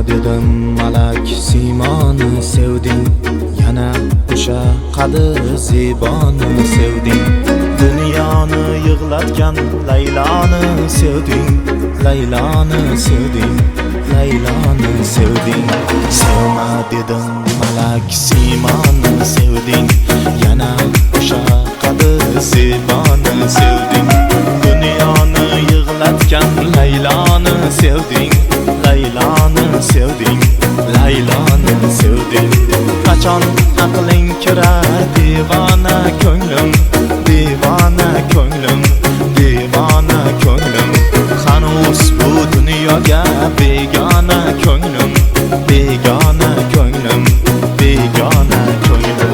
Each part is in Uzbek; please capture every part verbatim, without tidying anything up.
dedim malak simoni sevding, yana o'sha qadir ziboni sevding. Dunyoni yig'latgan Layloni sevding, Layloni sevding, Layloni sevding. Sevma dedim malak simoni sevding, yana o'sha qadir ziboni sevding. Dunyoni yig'latgan Layloni sevding, Layloni sevding, Layloni sevding. Qachon aqling kirar divona ko'nglim, divona ko'nglim, divona ko'nglim. Hanuz bu dunyoga begona ko'nglim, begona ko'nglim, begona ko'nglim.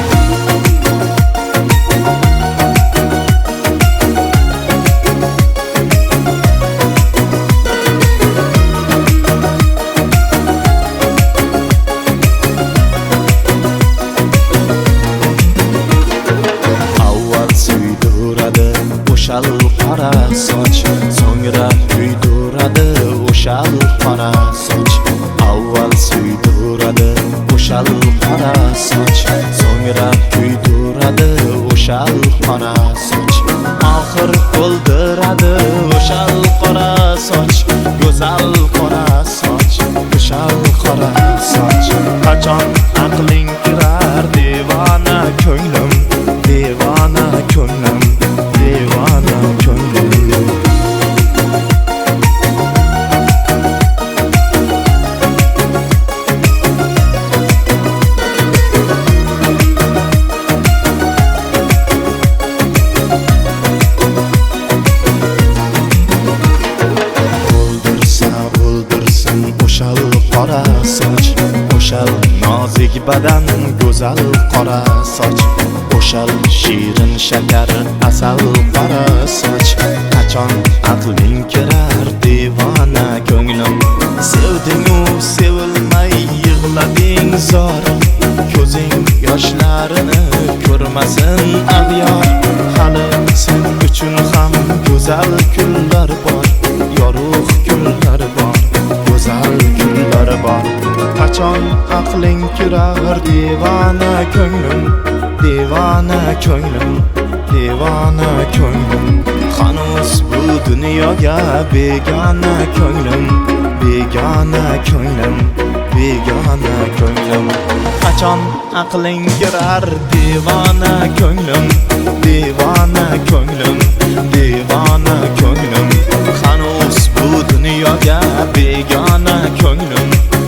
O'shal qora soch, so'ngra kuydiradi o'shal qora soch. Avval suydiradi o'shal qora soch, so'ngra kuydiradi o'shal qora soch. Oxir o'ldiradi o'shal qora soch, go'zal qora soch, o'shal qora soch. Qachon aqling kirar devona ko'nglim, devona ko'nglim, devona ko'nglim. O'ldirsa o'ldirsin o'shal qora soch, o'shal nozik badan go'zal qora soch, o'shal shirin shakar asal qora soch. Qachon aqling kirar devona ko'nglim. Sevding-u sevilmay yig'lading zor, ko'zing yoshlarini ko'rmasin ag'yor. Hali sen uchun ham go'zal kunlar bor, yorug' kunlar bor, go'zal kunlar bor. Qachon aqling kirar devona ko'nglim, devona ko'nglim, devona ko'nglim. Hanuz bu dunyoga begona ko'nglim, begona ko'nglim, begona ko'nglim. Qachon aqling kirar devona ko'nglim, devona ko'nglim, devona ko'nglim. Hanuz bu dunyoga begona ko'nglim,